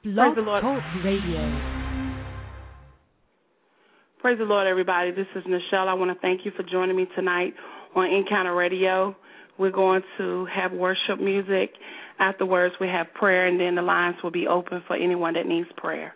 Blog Praise the Lord. Talk Radio. Praise the Lord, everybody. This is Nichelle. I want to thank you for joining me tonight on Encounter Radio. We're going to have worship music. Afterwards, we have prayer, and then the lines will be open for anyone that needs prayer.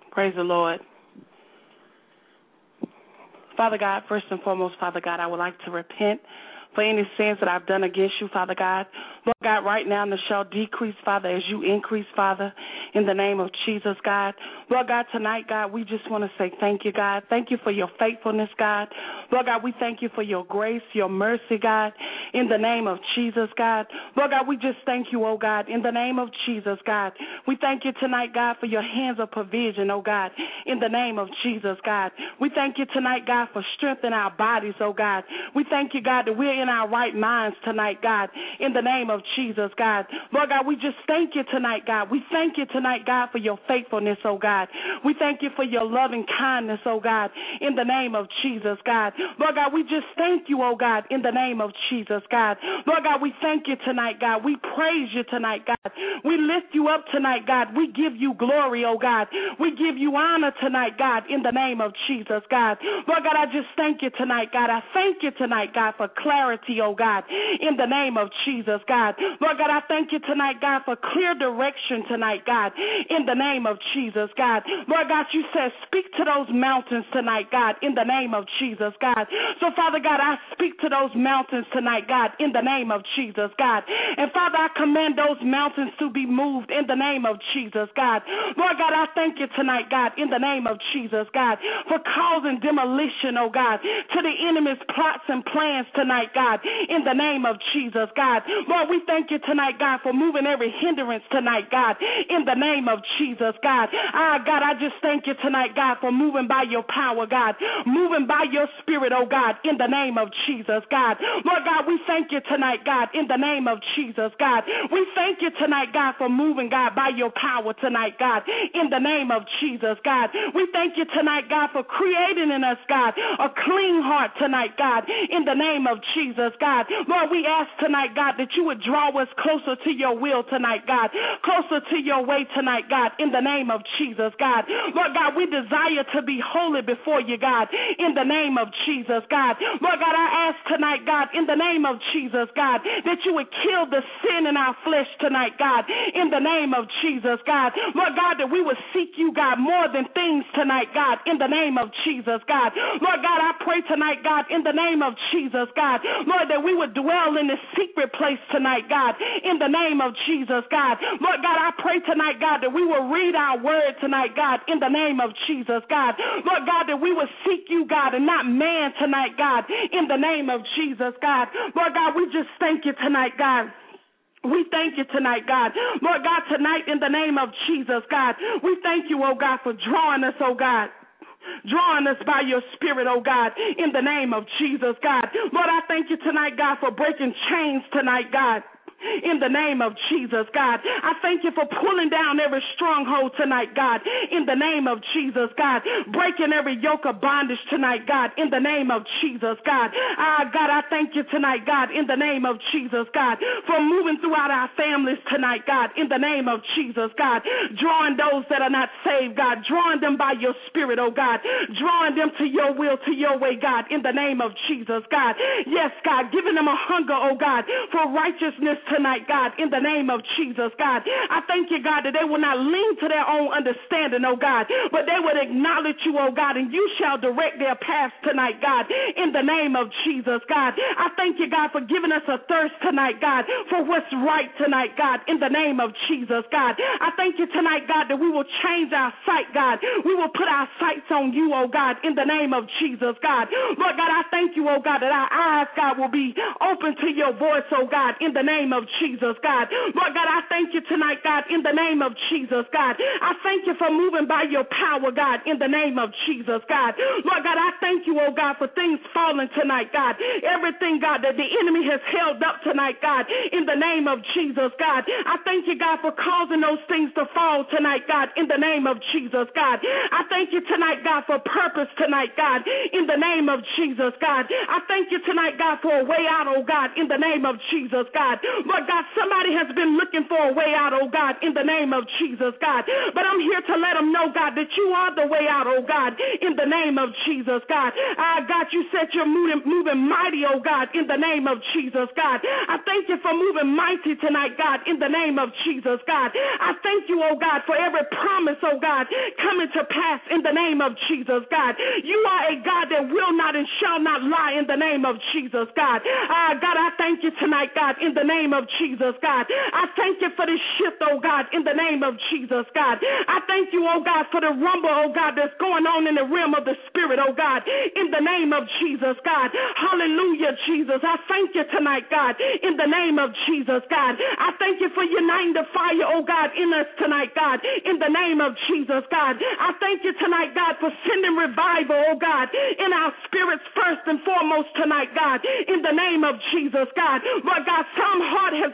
Praise the Lord. Father God, first and foremost, Father God, I would like to repent for any sins that I've done against you, Father God. Lord God, right now, Nichelle, decrease, Father, as you increase, Father, in the name of Jesus, God. Lord God, tonight, God, we just want to say thank you, God. Thank you for your faithfulness, God. Lord God, we thank you for your grace, your mercy, God, in the name of Jesus, God. Lord God, we just thank you, oh God, in the name of Jesus, God. We thank you tonight, God, for your hands of provision, oh God, in the name of Jesus, God. We thank you tonight, God, for strength in our bodies, oh God. We thank you, God, that we're in our right minds tonight, God, in the name of Jesus, God. Lord God, we just thank you tonight, God. We thank you tonight, God, for your faithfulness, oh God. We thank you for your loving kindness, oh God, in the name of Jesus, God. Lord God, we just thank you, oh God, in the name of Jesus, God. Lord God, we thank you tonight, God. We praise you tonight, God. We lift you up tonight, God. We give you glory, oh God. We give you honor tonight, God, in the name of Jesus, God. Lord God, I just thank you tonight, God. I thank you tonight, God, for clarity, oh God, in the name of Jesus, God. Lord God, I thank you tonight, God, for clear direction tonight, God, in the name of Jesus, God. Lord God, you said speak to those mountains tonight, God, in the name of Jesus, God. So, Father God, I speak to those mountains tonight, God, in the name of Jesus, God. And, Father, I command those mountains to be moved in the name of Jesus, God. Lord God, I thank you tonight, God, in the name of Jesus, God, for causing demolition, oh God, to the enemy's plots and plans tonight, God, in the name of Jesus, God. Lord, we thank you tonight, God, for moving every hindrance tonight, God, in the name of Jesus, God. God, I just thank you tonight, God, for moving by your power, God, moving by your spirit, oh God, in the name of Jesus, God. Lord God, we thank you tonight, God, in the name of Jesus, God. We thank you tonight, God, for moving, God, by your power tonight, God, in the name of Jesus, God. We thank you tonight, God, for creating in us, God, a clean heart tonight, God, in the name of Jesus, God. Lord, we ask tonight, God, that you would draw us closer to your will tonight, God, closer to your way tonight, God, in the name of Jesus, God. Lord God, we desire to be holy before you, God, in the name of Jesus, God. Lord God, I ask tonight, God, in the name of Jesus, God, that you would kill the sin in our flesh tonight, God, in the name of Jesus, God. Lord God, that we would seek you, God, more than things tonight, God, in the name of Jesus, God. Lord God, I pray tonight, God, in the name of Jesus, God, Lord, that we would dwell in this secret place tonight, God, in the name of Jesus, God. Lord God, I pray tonight, God, that we will read our word tonight, God, in the name of Jesus, God. Lord God, that we will seek you, God, and not man tonight, God, in the name of Jesus, God. Lord God, we just thank you tonight, God. We thank you tonight, God. Lord God, tonight in the name of Jesus, God, we thank you, oh God, for drawing us, oh God. Drawing us by your spirit, oh God, in the name of Jesus, God. Lord, I thank you tonight, God, for breaking chains tonight, God. In the name of Jesus, God. I thank you for pulling down every stronghold tonight, God. In the name of Jesus, God. Breaking every yoke of bondage tonight, God. In the name of Jesus, God. God, I thank you tonight, God. In the name of Jesus, God. For moving throughout our families tonight, God. In the name of Jesus, God. Drawing those that are not saved, God. Drawing them by your spirit, oh God. Drawing them to your will, to your way, God. In the name of Jesus, God. Yes, God. Giving them a hunger, oh God, for righteousness tonight, God, in the name of Jesus, God. I thank you, God, that they will not lean to their own understanding, oh God, but they would acknowledge you, oh God, and you shall direct their paths tonight, God, in the name of Jesus, God. I thank you, God, for giving us a thirst tonight, God, for what's right tonight, God, in the name of Jesus, God. I thank you tonight, God, that we will change our sight, God. We will put our sights on you, oh God, in the name of Jesus, God. Lord God, I thank you, oh God, that our eyes, God, will be open to your voice, oh God, in the name of Jesus, God. Lord God, I thank you tonight, God, in the name of Jesus, God. I thank you for moving by your power, God, in the name of Jesus, God. Lord God, I thank you, oh God, for things falling tonight, God. Everything, God, that the enemy has held up tonight, God, in the name of Jesus, God. I thank you, God, for causing those things to fall tonight, God, in the name of Jesus, God. I thank you tonight, God, for purpose tonight, God, in the name of Jesus, God. I thank you tonight, God, for a way out, oh God, in the name of Jesus, God. Lord God, somebody has been looking for a way out, oh God, in the name of Jesus, God. But I'm here to let them know know, God, that you are the way out, oh God, in the name of Jesus, God. God, you said you're moving mighty, oh God, in the name of Jesus, God. I thank you for moving mighty tonight, God, in the name of Jesus, God. I thank you, oh God, for every promise, oh God, coming to pass in the name of Jesus, God. You are a God that will not and shall not lie in the name of Jesus, God. God, I thank you tonight, God, in the name of Jesus, God. I thank you for this shift, oh God, in the name of Jesus, God. I thank you, oh God, for the rumble, oh God, that's going on in the realm of the Spirit, oh God, in the name of Jesus, God. Hallelujah, Jesus. I thank you tonight, God, in the name of Jesus, God. I thank you for uniting the fire, oh God, in us tonight, God, in the name of Jesus, God. I thank you tonight, God, for sending revival, oh God, in our spirits first and foremost tonight, God, in the name of Jesus, God. Lord God, some heart has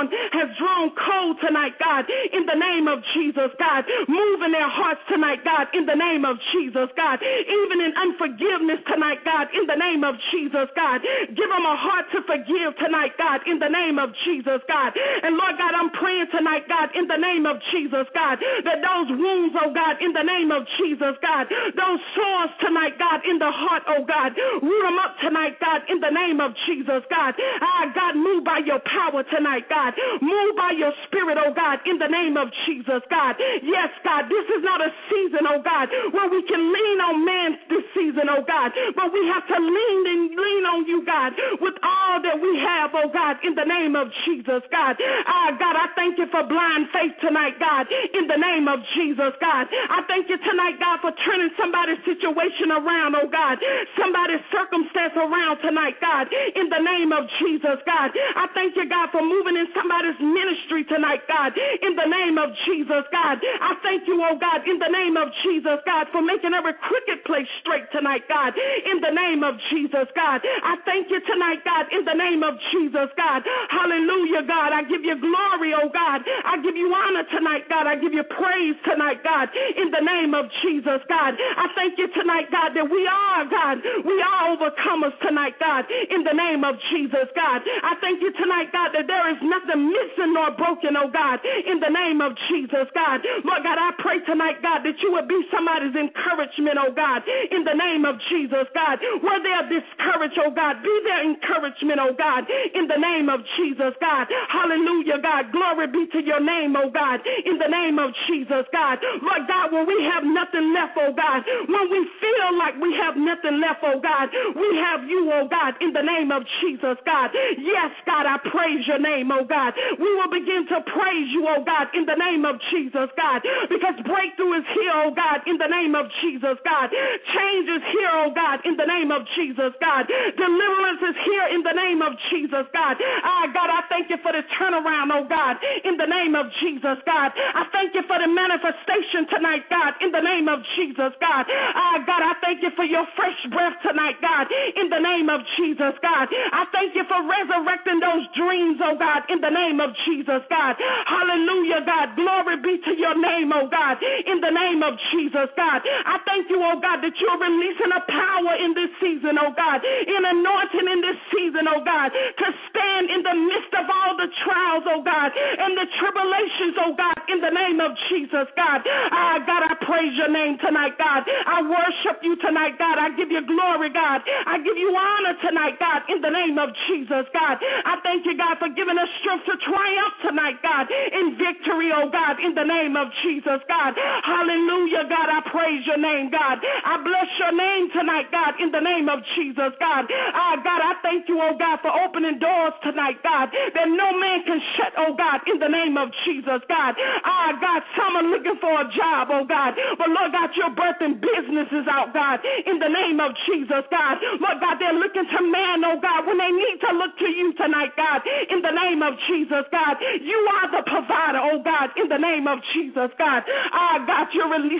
drawn cold tonight, God, in the name of Jesus, God. Move in their hearts tonight, God, in the name of Jesus, God. Even in unforgiveness tonight, God, in the name of Jesus, God. Give them a heart to forgive tonight, God, in the name of Jesus, God. And Lord God, I'm praying tonight, God, in the name of Jesus, God, that those wounds, oh God, in the name of Jesus, God, those sores tonight, God, in the heart, oh God, root them up tonight, God, in the name of Jesus, God. God, move by your power tonight, God. Move by your spirit, oh God, in the name of Jesus, God. Yes, God, this is not a season, oh God, where we can lean on man this season, oh God, but we have to lean on you, God, with all that we have, oh God, in the name of Jesus, God. God, I thank you for blind faith tonight, God, in the name of Jesus, God. I thank you tonight, God, for turning somebody's situation around, oh God, somebody's circumstance around tonight, God, in the name of Jesus, God. I thank you, God, for moving in somebody's ministry tonight, God, in the name of Jesus, God. I thank you, oh God, in the name of Jesus, God, for making every crooked place straight tonight, God, in the name of Jesus, God. I thank you tonight, God, in the name of Jesus, God. Hallelujah, God. I give you glory, oh God. I give you honor tonight, God. I give you praise tonight, God, in the name of Jesus, God. I thank you tonight, God, that we are, God, we are overcomers tonight, God, in the name of Jesus, God. I thank you tonight, God, that there is nothing missing nor broken, oh God, in the name of Jesus, God. Lord God, I pray tonight, God, that you would be somebody's encouragement, oh God, in the name of Jesus, God. Where they are discouraged, oh God, be their encouragement, oh God, in the name of Jesus, God. Hallelujah, God. Glory be to your name, oh God, in the name of Jesus, God. Lord God, when we have nothing left, oh God, when we feel like we have nothing left, oh God, we have you, oh God, in the name of Jesus, God. Yes, God, I praise your name, oh God. We will begin to praise you, oh God, in the name of Jesus, God, because breakthrough is here, oh God, in the name of Jesus, God. Change is here, oh God, in the name of Jesus, God. Deliverance is here in the name of Jesus, God. God, I thank you for the turnaround, oh God, in the name of Jesus, God. I thank you for the manifestation tonight, God, in the name of Jesus, God. God, I thank you for your fresh breath tonight, God, in the name of Jesus, God. I thank you for resurrecting those dreams, oh God, in the name of Jesus, God. Hallelujah, God. Glory be to your name, oh God, in the name of Jesus, God. I thank you, oh God, that you're releasing a power in this season, oh God, in anointing in this season, oh God, to stand in the midst of all the trials, oh God, and the tribulations, oh God, in the name of Jesus, God. God, I praise your name tonight, God. I worship you tonight, God. I give you glory, God. I give you honor tonight, God, in the name of Jesus, God. I thank you, God, for giving us strength to triumph tonight, God, in victory, oh God, in the name of Jesus, God. Hallelujah, God. I praise your name, God. I bless your name tonight, God, in the name of Jesus, God. God, I thank you, oh God, for opening doors tonight, God, that no man can shut, oh God, in the name of Jesus, God. God, some are looking for a job, oh God, but Lord God, you're birthing businesses out, God, in the name of Jesus, God. Lord God, they're looking to man, oh God, when they need to look to you tonight, God, in the name of Jesus, God. You are the provider, oh God, in the name of Jesus, God. God, you're releasing another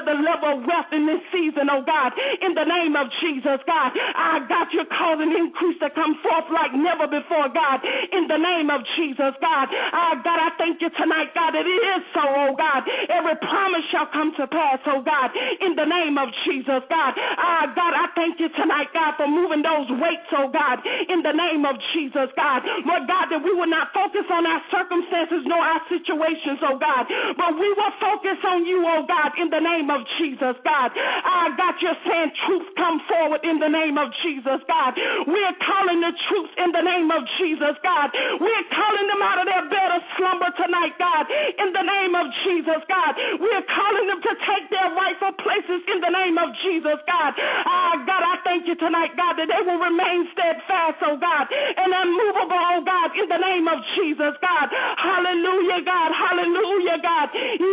another level of wealth in this season, oh God, in the name of Jesus, God. God, you're causing increase to come forth like never before, God, in the name of Jesus, God. God, I thank you tonight, God, that it is so, oh God. Every promise shall come to pass, oh God, in the name of Jesus, God. God, I thank you tonight, God, for moving those weights, oh God, in the name of Jesus, God. Lord God, that we will not focus on our circumstances nor our situations, oh God, but we will focus on you, oh God, in the name of Jesus, God. God, you're saying truth come forward in the name of Jesus, God. We're calling the truth in the name of Jesus, God. We're calling them out of their bed of slumber tonight, God, in the name of Jesus, God. We're calling them to take their rightful places in the name of Jesus, God. God, I thank you tonight, God, that they will remain steadfast, oh God, and unmovable, oh God, in the name of Jesus, God. Hallelujah, God. Hallelujah, God.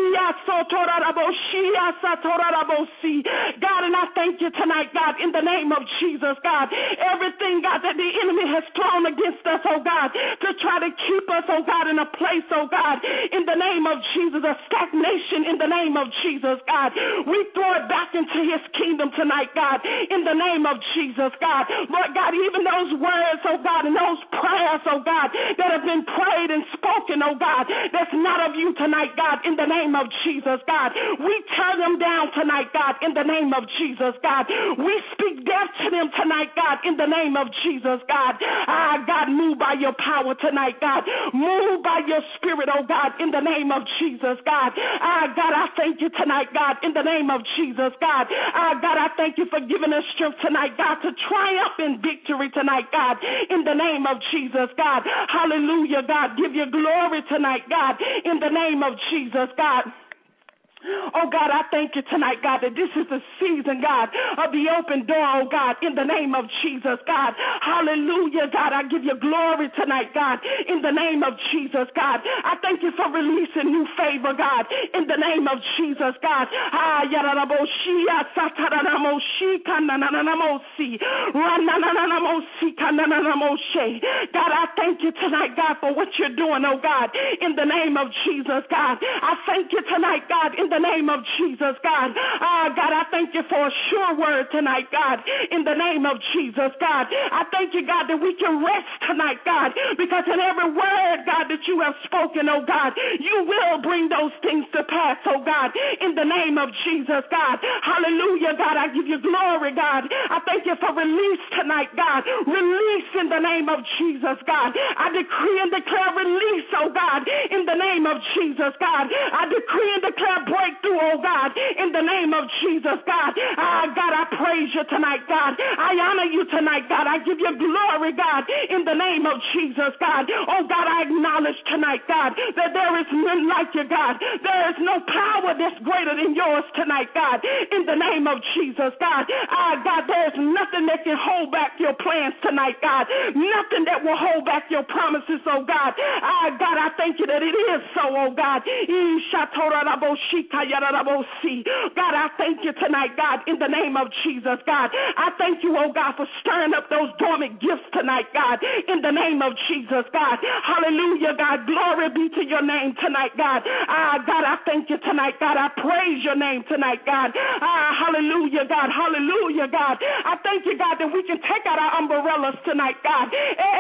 God, and I thank you tonight, God, in the name of Jesus, God. Everything, God, that the enemy has thrown against us, oh God, to try to keep us, oh God, in a place, oh God, in the name of Jesus, a stagnation in the name of Jesus, God. We throw it back into his kingdom tonight, God, in the name of Jesus, God. Lord God, even those words, oh God, and those prayers, oh God, that have been prayed and spoken, oh God, that's not of you tonight, God, in the name of Jesus, God. We tear them down tonight, God, in the name of Jesus, God. We speak death to them tonight, God, in the name of Jesus, God. God, move by your power tonight, God. Move by your spirit, oh God, in the name of Jesus, God. God, I thank you tonight, God, in the name of Jesus, God. God, I thank you for giving us strength tonight, God, to triumph in victory tonight, God, in the name of Jesus, God. Hallelujah, God. Give you glory tonight, God, in the name of Jesus, God. Oh, God, I thank you tonight, God, that this is the season, God, of the open door, oh, God, in the name of Jesus, God. Hallelujah, God. I give you glory tonight, God, in the name of Jesus, God. I thank you for releasing new favor, God, in the name of Jesus, God. God, I thank you tonight, God, for what you're doing, oh, God, in the name of Jesus, God. I thank you tonight, God, in the name of Jesus, God. God, I thank you for a sure word tonight, God, in the name of Jesus, God. I thank you, God, that we can rest tonight, God, because in every word, God, that you have spoken, oh God, you will bring those things to pass, oh God, in the name of Jesus, God. Hallelujah, God. I give you glory, God. I thank you for release tonight, God. Release in the name of Jesus, God. I decree and declare release, oh God, in the name of Jesus, God. I decree and declare breakthrough, oh God, in the name of Jesus, God. God, I praise you tonight, God. I honor you tonight, God. I give you glory, God, in the name of Jesus, God. Oh God, I acknowledge tonight, God, that there is none like you, God. There is no power that's greater than yours tonight, God, in the name of Jesus, God. God, there is nothing that can hold back your plans tonight, God. Nothing that will hold back your promises, oh God. God, I thank you that it is so, oh God. God, I thank you tonight, God, in the name of Jesus, God. I thank you, oh God, for stirring up those dormant gifts tonight, God, in the name of Jesus, God. Hallelujah, God. Glory be to your name tonight, God. God, I thank you tonight, God. I praise your name tonight, God. Hallelujah, God. Hallelujah, God. I thank you, God, that we can take out our umbrellas tonight, God.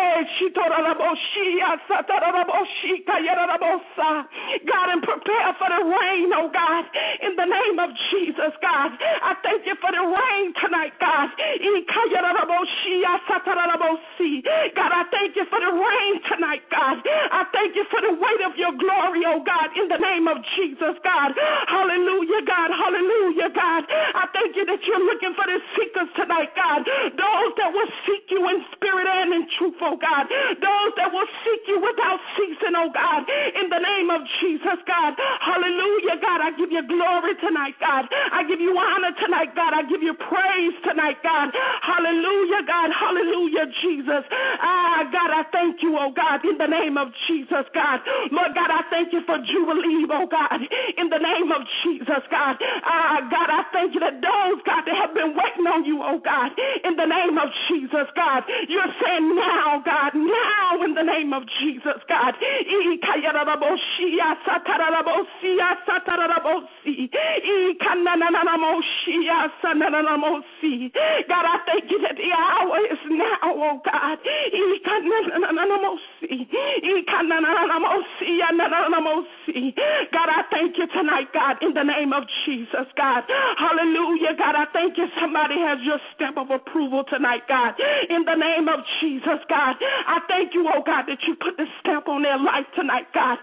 God, and prepare for the rain, oh God, in the name of Jesus, God. I thank you for the rain tonight, God. God, I thank you for the rain tonight, God. I thank you for the weight of your glory, oh God, in the name of Jesus, God. Hallelujah, God. Hallelujah, God. I thank you that you're looking for the seekers tonight, God. Those that will seek you in spirit and in truth, oh God. Those that will seek you without ceasing, oh God, in the name of Jesus, God. Hallelujah, God. I give you glory tonight, God. I give you honor tonight, God. I give you praise tonight, God. Hallelujah, God. Hallelujah, Jesus. God, I thank you, oh God, in the name of Jesus, God. Lord God, I thank you for Jubilee, oh God, in the name of Jesus, God. God, I thank you that those, God, that have been waiting on you, oh God, in the name of Jesus, God. You're saying now, God, now in the name of Jesus, God. God, I thank you that the hour is now, oh God. God, I thank you tonight, God, in the name of Jesus, God. Hallelujah, God, I thank you. Somebody has your stamp of approval tonight, God. In the name of Jesus, God, I thank you, oh God, that you put the stamp on their life tonight, God.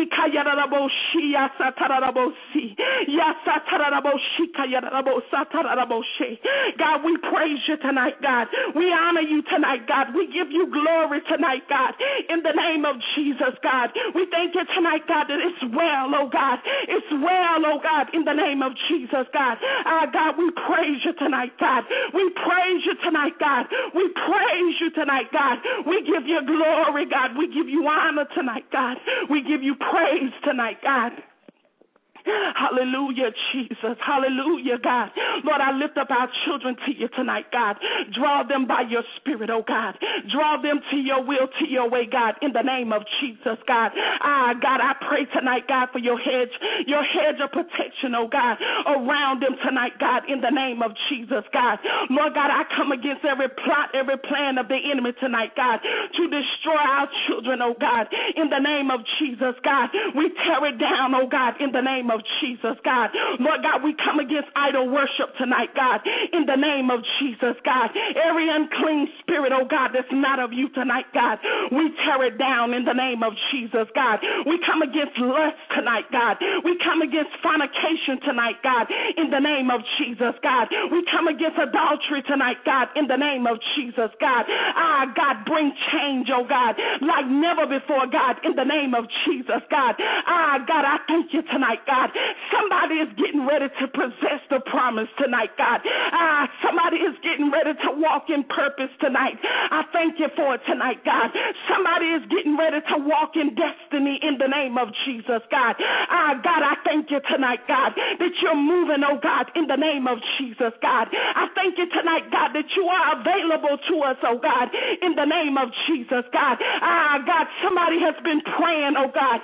God, we praise you tonight, God. We honor you tonight, God. We give you glory tonight, God. In the name of Jesus, God. We thank you tonight, God, that it's well, oh God. It's well, oh God, in the name of Jesus, God. God, we praise you tonight, God. We praise you tonight, God. We praise you tonight, God. We give you glory, God. We give you honor tonight, God. We give you praise tonight, God. Hallelujah, Jesus. Hallelujah, God. Lord, I lift up our children to you tonight, God. Draw them by your spirit, oh God. Draw them to your will, to your way, God, in the name of Jesus, God. God, I pray tonight, God, for your hedge of protection, oh God, around them tonight, God, in the name of Jesus, God. Lord God, I come against every plot, every plan of the enemy tonight, God, to destroy our children, oh God, in the name of Jesus, God. We tear it down, oh God, in the name of Jesus, God. Lord God, we come against idol worship tonight, God, in the name of Jesus, God. Every unclean spirit, oh God, that's not of you tonight, God, we tear it down in the name of Jesus, God. We come against lust tonight, God. We come against fornication tonight, God, in the name of Jesus, God. We come against adultery tonight, God, in the name of Jesus, God. God, bring change, oh God, like never before, God, in the name of Jesus, God. God, I thank you tonight, God. Somebody is getting ready to possess the promise tonight, God. Somebody is getting ready to walk in purpose tonight. I thank you for it tonight, God. Somebody is getting ready to walk in destiny in the name of Jesus, God. God, I thank you tonight, God, that you're moving, oh God, in the name of Jesus, God. I thank you tonight, God, that you are available to us, oh God, in the name of Jesus, God. God, somebody has been praying, oh God.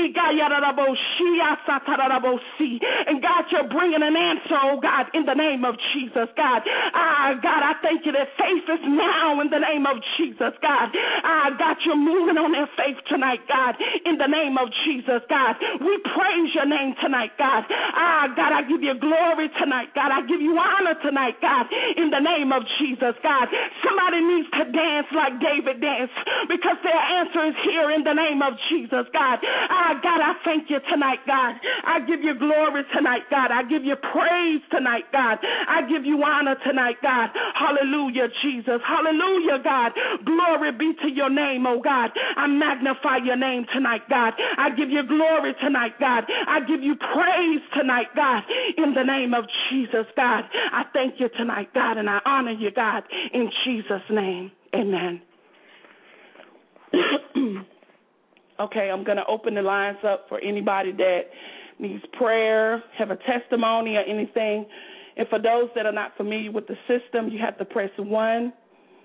And God, you're bringing an answer, oh God, in the name of Jesus, God. God, I thank you that faith is now in the name of Jesus, God. God, you're moving on their faith tonight, God, in the name of Jesus, God. We praise your name tonight, God. God, I give you glory tonight, God. I give you honor tonight, God, in the name of Jesus, God. Somebody needs to dance like David danced because their answer is here in the name of Jesus, God. God, I thank you tonight, God. I give you glory tonight, God. I give you praise tonight, God. I give you honor tonight, God. Hallelujah, Jesus. Hallelujah, God. Glory be to your name, oh God. I magnify your name tonight, God. I give you glory tonight, God. I give you praise tonight, God. In the name of Jesus, God. I thank you tonight, God, and I honor you, God. In Jesus' name, amen. Okay, I'm going to open the lines up for anybody that needs prayer, have a testimony or anything. And for those that are not familiar with the system, you have to press 1.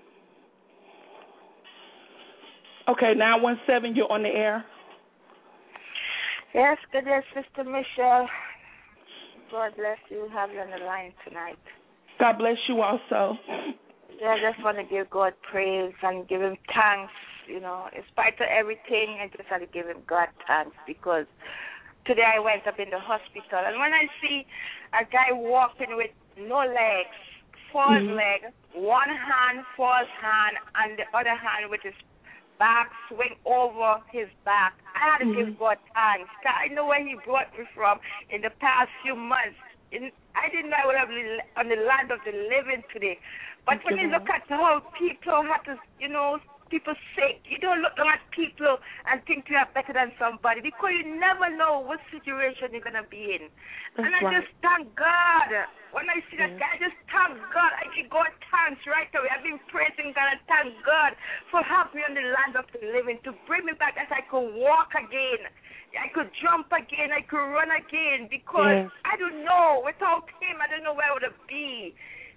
Okay, 917, you're on the air. Yes, good day, Sister Michelle. God bless you. Have you on the line tonight. God bless you also. Yeah, I just want to give God praise and give him thanks. You know, in spite of everything, I just want to give him God thanks because today I went up in the hospital, and when I see a guy walking with no legs, false leg, one hand, false hand, and the other hand with his back swing over his back, I had to give God thanks. I know where he brought me from in the past few months. I didn't know I would have been on the land of the living today. But when you look at how people have to, you know, people sick, you don't look at people and think you are better than somebody because you never know what situation you're going to be in. And I just thank God. When I see that guy, I just thank God. I give God thanks right away. I've been praising God and thank God for having me on the land of the living to bring me back as I could walk again. I could jump again. I could run again because I don't know. Without him, I don't know where I would be.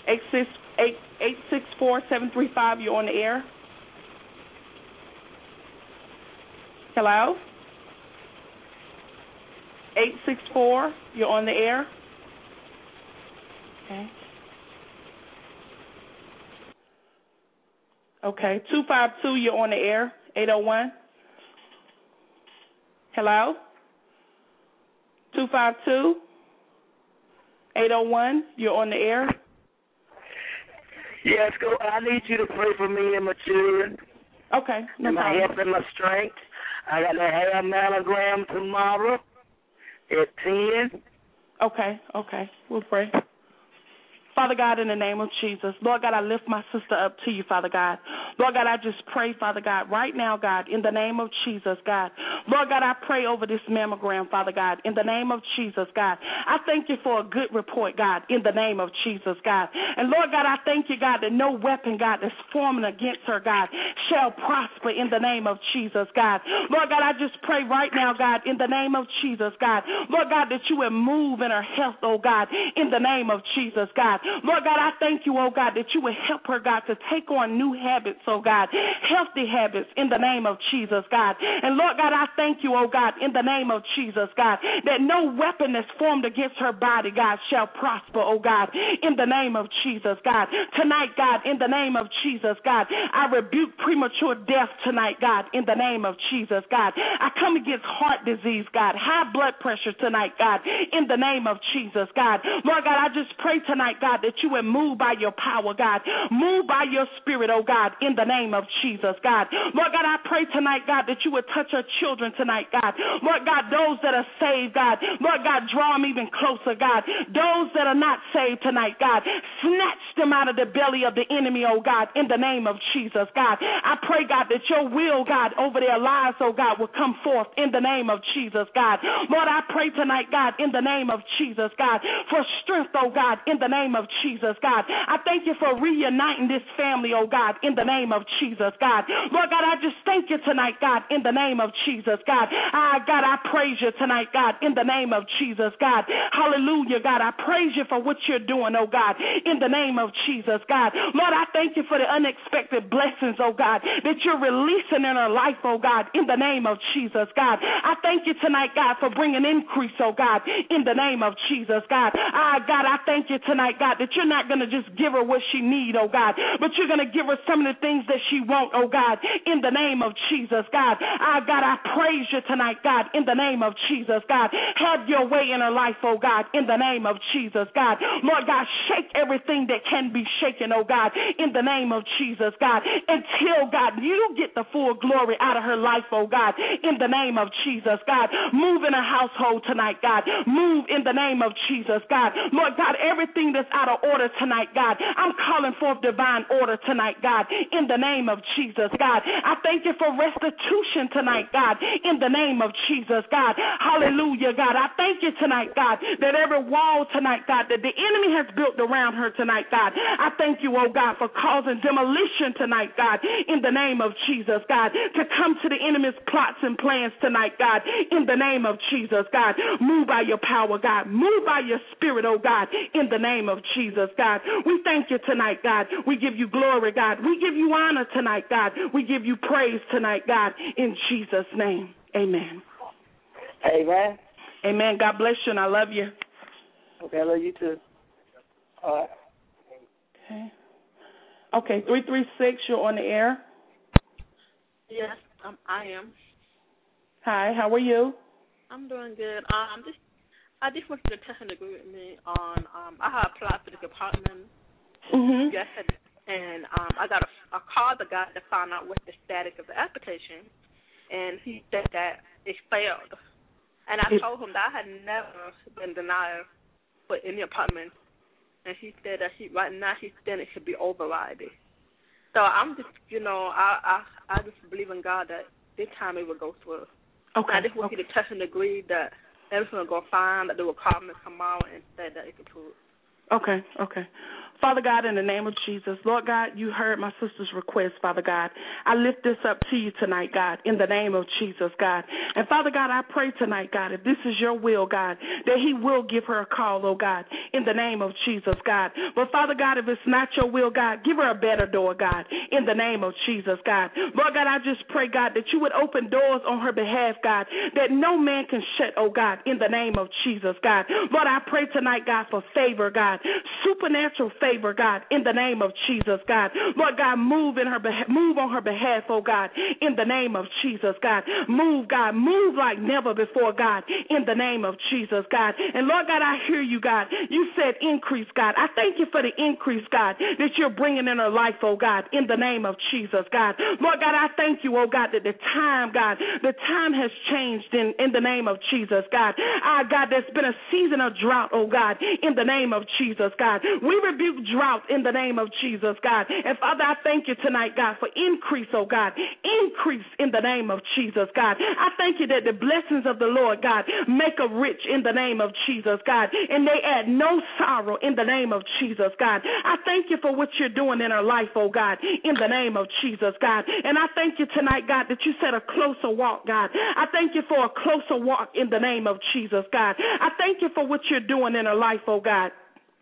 864-735, you're on the air. Hello? 864, you're on the air. Okay. Okay. 252, you're on the air. 801. Hello? 252. 801, you're on the air. Yes, go. I need you to pray for me and my children. Okay, no and my problem. health and my strength. I got to have a mammogram tomorrow at 10. Okay, we'll pray. Father God, in the name of Jesus, Lord God, I lift my sister up to you, Father God. Lord God, I just pray, Father God, right now, God, in the name of Jesus, God. Lord God, I pray over this mammogram, Father God, in the name of Jesus, God. I thank you for a good report, God, in the name of Jesus, God. And Lord God, I thank you, God, that no weapon, God, that's forming against her, God, shall prosper in the name of Jesus, God. Lord God, I just pray right now, God, in the name of Jesus, God. Lord God, that you would move in her health, oh God, in the name of Jesus, God. Lord God, I thank you, oh God, that you would help her, God, to take on new habits, oh God, healthy habits in the name of Jesus, God. And Lord God, I thank you, oh God, in the name of Jesus, God, that no weapon that's formed against her body, God, shall prosper, oh God, in the name of Jesus, God. Tonight, God, in the name of Jesus, God, I rebuke premature death tonight, God, in the name of Jesus, God. I come against heart disease, God, high blood pressure tonight, God, in the name of Jesus, God. Lord God, I just pray tonight, God, that you would move by your power, God. Move by your spirit, oh God, in the name of Jesus, God. Lord God, I pray tonight, God, that you would touch our children tonight, God. Lord God, those that are saved, God. Lord God, draw them even closer, God. Those that are not saved tonight, God, snatch them out of the belly of the enemy, oh God, in the name of Jesus, God. I pray, God, that your will, God, over their lives, oh God, will come forth in the name of Jesus, God. Lord, I pray tonight, God, in the name of Jesus, God, for strength, oh God, in the name of Jesus, God. I thank you for reuniting this family, oh God, in the name of Jesus, God. Lord God, I just thank you tonight, God, in the name of Jesus, God. God, I praise you tonight, God, in the name of Jesus, God. Hallelujah, God. I praise you for what you're doing, oh God, in the name of Jesus, God. Lord, I thank you for the unexpected blessings, oh God, that you're releasing in our life, oh God, in the name of Jesus, God. I thank you tonight, God, for bringing increase, oh God, in the name of Jesus, God. God, I thank you tonight, God, that you're not going to just give her what she need, oh God, but you're going to give her some of the things that she want, oh God, in the name of Jesus, God. God, I praise you tonight, God, in the name of Jesus, God. Have your way in her life, oh God, in the name of Jesus, God. Lord God, shake everything that can be shaken, oh God, in the name of Jesus, God, until, God, you get the full glory out of her life, oh God, in the name of Jesus, God. Move in her household tonight, God. Move in the name of Jesus, God. Lord God, everything that's out of order tonight, God, I'm calling forth divine order tonight, God, in the name of Jesus, God. I thank you for restitution tonight, God, in the name of Jesus, God. Hallelujah, God. I thank you tonight, God, that every wall tonight, God, that the enemy has built around her tonight, God, I thank you, oh God, for causing demolition tonight, God, in the name of Jesus, God, to come to the enemy's plots and plans tonight, God, in the name of Jesus, God. Move by your power, God. Move by your spirit, oh God, in the name of Jesus, God. We thank you tonight, God. We give you glory, God. We give you honor tonight, God. We give you praise tonight, God, in Jesus' name. Amen. Amen. Amen. God bless you, and I love you. Okay, I love you too. All right. Okay, 336, you're on the air. Yes, I am. Hi, how are you? I'm doing good. I just want you to touch and agree with me on. I have applied for the department yesterday, and I got a call the guy to find out what the status of the application, and he said that it failed. And I told him that I had never been denied for any apartment, and he said that right now he's saying it should be overridden. So I'm just, I just believe in God that this time it will go through. Okay. And I just want you to touch and agree that everything will go fine, that they will call me tomorrow and say that it's approved. Okay. Father God, in the name of Jesus, Lord God, you heard my sister's request, Father God. I lift this up to you tonight, God, in the name of Jesus, God. And Father God, I pray tonight, God, if this is your will, God, that he will give her a call, oh God, in the name of Jesus, God. But Father God, if it's not your will, God, give her a better door, God, in the name of Jesus, God. Lord God, I just pray, God, that you would open doors on her behalf, God, that no man can shut, oh God, in the name of Jesus, God. Lord, I pray tonight, God, for favor, God, supernatural favor, God, in the name of Jesus, God. Lord God, move on her behalf, oh God, in the name of Jesus, God. Move, God, move like never before, God, in the name of Jesus, God. And Lord God, I hear you, God. You said increase, God. I thank you for the increase, God, that you're bringing in her life, oh God, in the name of Jesus, God. Lord God, I thank you, oh God, that the time, God, the time has changed in the name of Jesus, God. God, there's been a season of drought, oh God, in the name of Jesus, God. We rebuke drought in the name of Jesus, God. And Father, I thank you tonight, God, for increase, oh God. Increase in the name of Jesus, God. I thank you that the blessings of the Lord, God, make her rich in the name of Jesus, God. And they add no sorrow in the name of Jesus, God. I thank you for what you're doing in her life, oh God, in the name of Jesus, God. And I thank you tonight, God, that you said a closer walk, God. I thank you for a closer walk in the name of Jesus, God. I thank you for what you're doing in her life, oh God,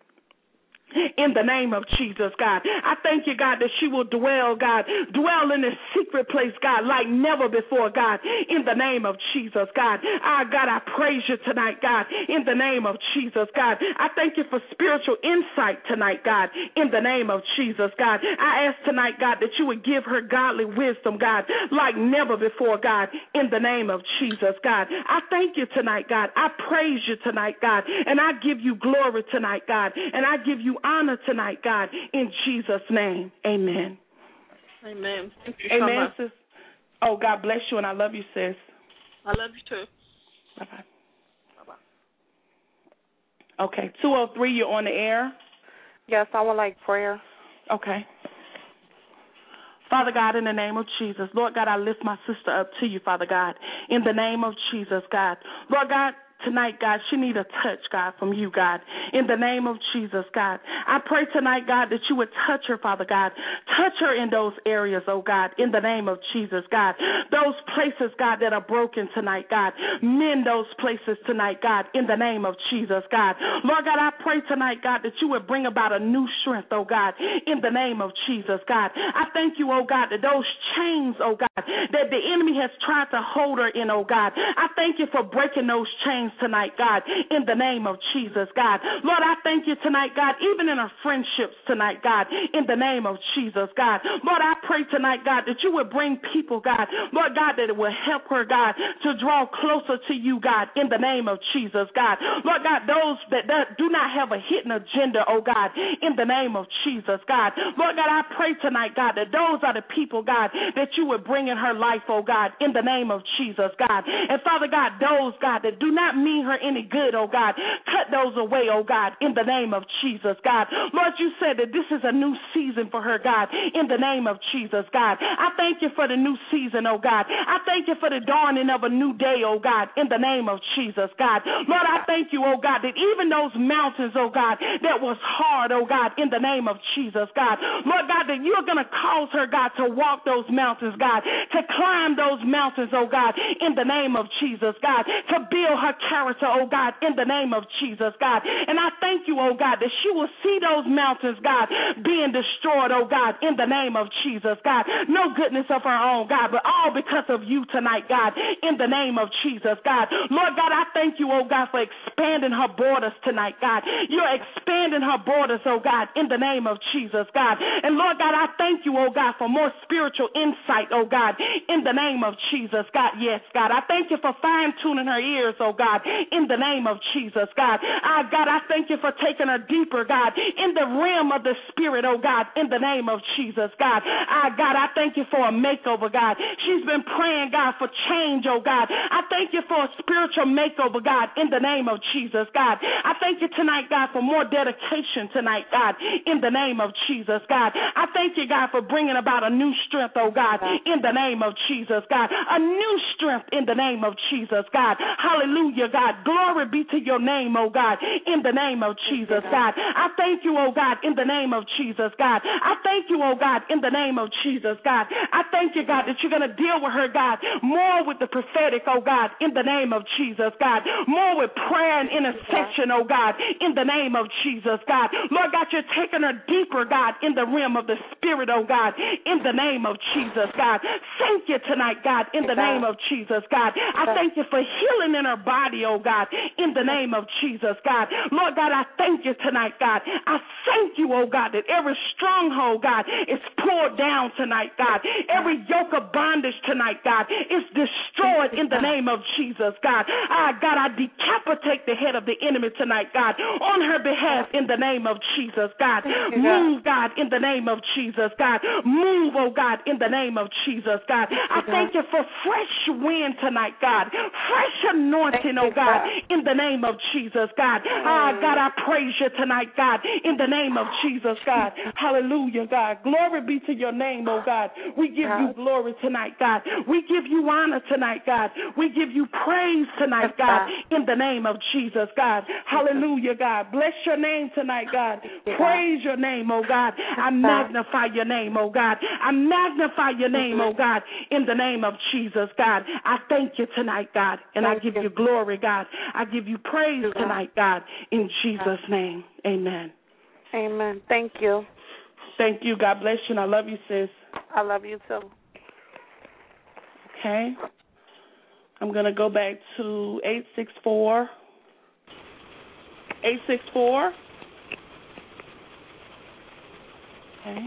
in the name of Jesus, God. I thank you, God, that she will dwell in the secret place, God, like never before, God, in the name of Jesus, God. God, I praise you tonight, God, in the name of Jesus, God. I thank you for spiritual insight tonight, God, in the name of Jesus, God. I ask tonight, God, that you would give her godly wisdom, God, like never before, God, in the name of Jesus, God. I thank you tonight, God. I praise you tonight, God, and I give you glory tonight, God, and I give you honor tonight, God, in Jesus' name. Amen. Amen. Thank you Amen, so sis. Oh, God bless you, and I love you, sis. I love you too. Bye-bye. Bye-bye. Okay, 203, you're on the air. Yes, I would like prayer. Okay. Father God, in the name of Jesus, Lord God, I lift my sister up to you, Father God, in the name of Jesus, God. Lord God, tonight, God, she need a touch, God, from you, God, in the name of Jesus, God. I pray tonight, God, that you would touch her, Father God. Touch her in those areas, oh God, in the name of Jesus, God. Those places, God, that are broken tonight, God. Mend those places tonight, God, in the name of Jesus, God. Lord God, I pray tonight, God, that you would bring about a new strength, oh God, in the name of Jesus, God. I thank you, oh God, that those chains, oh God, that the enemy has tried to hold her in, oh God. I thank you for breaking those chains tonight, God, in the name of Jesus, God. Lord, I thank you tonight, God, even in our friendships tonight, God, in the name of Jesus, God. Lord, I pray tonight, God, that you would bring people, God, Lord God, that it will help her, God, to draw closer to you, God, in the name of Jesus, God. Lord God, those that do not have a hidden agenda, oh God, in the name of Jesus, God. Lord God, I pray tonight, God, that those are the people, God, that you would bring in her life, oh God, in the name of Jesus, God. And Father God, those, God, that do not mean her any good, oh God, cut those away, oh God, in the name of Jesus, God. Lord, you said that this is a new season for her, God, in the name of Jesus, God. I thank you for the new season, oh God. I thank you for the dawning of a new day, oh God, in the name of Jesus, God. Lord, I thank you, oh God, that even those mountains, oh God, that was hard, oh God, in the name of Jesus, God. Lord God, that you're going to cause her, God, to walk those mountains, God, to climb those mountains, oh God, in the name of Jesus, God, to build her character, oh God, in the name of Jesus, God. And I thank you, oh God, that she will see those mountains, God, being destroyed, oh God, in the name of Jesus, God. No goodness of her own, God, but all because of you tonight, God, in the name of Jesus, God. Lord God, I thank you, oh God, for expanding her borders tonight, God. You're expanding her borders, oh God, in the name of Jesus, God. And Lord God, I thank you, oh God, for more spiritual insight, oh God, in the name of Jesus, God. Yes, God. I thank you for fine-tuning her ears, oh God, in the name of Jesus, God. God, I thank you for taking her deeper, God, in the realm of the Spirit, oh God, in the name of Jesus, God. God, I thank you for a makeover, God. She's been praying, God, for change, oh God. I thank you for a spiritual makeover, God, in the name of Jesus, God. I thank you tonight, God, for more dedication tonight, God, in the name of Jesus, God. I thank you, God, for bringing about a new strength, oh God, in the name of Jesus, God. A new strength in the name of Jesus, God. Hallelujah, God. Glory be to your name, oh God, in the name of Jesus, God. I thank you, oh God, in the name of Jesus, God. I thank you, oh God, in the name of Jesus, God. I thank you, God, that you're going to deal with her, God, more with the prophetic, oh God, in the name of Jesus, God. More with prayer and intercession, oh God, in the name of Jesus, God. Lord God, you're taking her deeper, God, in the realm of the Spirit, oh God, in the name of Jesus, God. Thank you tonight, God, in the name of Jesus, God. I thank you for healing in her body, oh God, in the name of Jesus, God. Lord God, I thank you tonight, God. I thank you, oh God, that every stronghold, God, is pulled down tonight, God. Every yoke of bondage tonight, God, is destroyed in the name of Jesus, God. God, I decapitate the head of the enemy tonight, God, on her behalf in the name of Jesus, God. Move, God, in the name of Jesus, God. Move, oh God, in the name of Jesus, God. I thank you for fresh wind tonight, God. Fresh anointing, oh God, in the name of Jesus, God. God, I praise you tonight, God, in the name of Jesus, God. Hallelujah, God. Glory be to your name, oh God. We give you glory tonight, God. We give you honor tonight, God. We give you praise tonight, God, in the name of Jesus, God. Hallelujah, God. Bless your name tonight, God. Praise your name, oh God. I magnify your name, oh God. I magnify your name, oh God, in the name of Jesus, God. I thank you tonight, God, and I give you glory, God. I give you praise tonight, God, in Jesus' name. Amen. Amen. Thank you. Thank you. God bless you, and I love you, sis. I love you, too. Okay. I'm going to go back to 864. 864. Okay.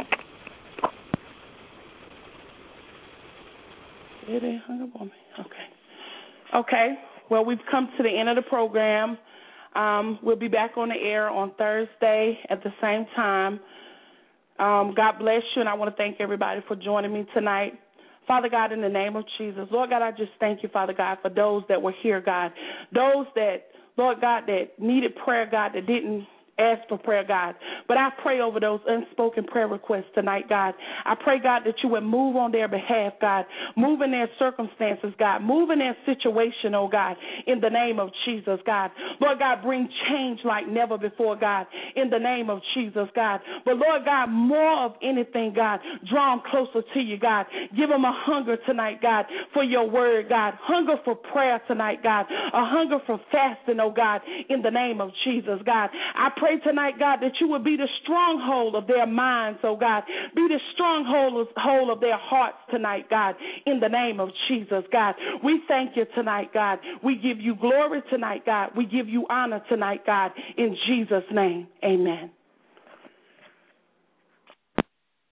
They hung up on me. Okay. Okay. Well, we've come to the end of the program. We'll be back on the air on Thursday at the same time. God bless you, and I want to thank everybody for joining me tonight. Father God, in the name of Jesus, Lord God, I just thank you, Father God, for those that were here, God. Those that, Lord God, that needed prayer, God, that didn't ask for prayer, God. But I pray over those unspoken prayer requests tonight, God. I pray, God, that you would move on their behalf, God. Move in their circumstances, God. Move in their situation, oh God, in the name of Jesus, God. Lord God, bring change like never before, God, in the name of Jesus, God. But Lord God, more of anything, God, draw them closer to you, God. Give them a hunger tonight, God, for your word, God. Hunger for prayer tonight, God. A hunger for fasting, oh God, in the name of Jesus, God. I pray tonight, God, that you would be the stronghold of their minds, oh God. Be the stronghold of their hearts tonight, God, in the name of Jesus, God. We thank you tonight, God. We give you glory tonight, God. We give you honor tonight, God, in Jesus' name. Amen.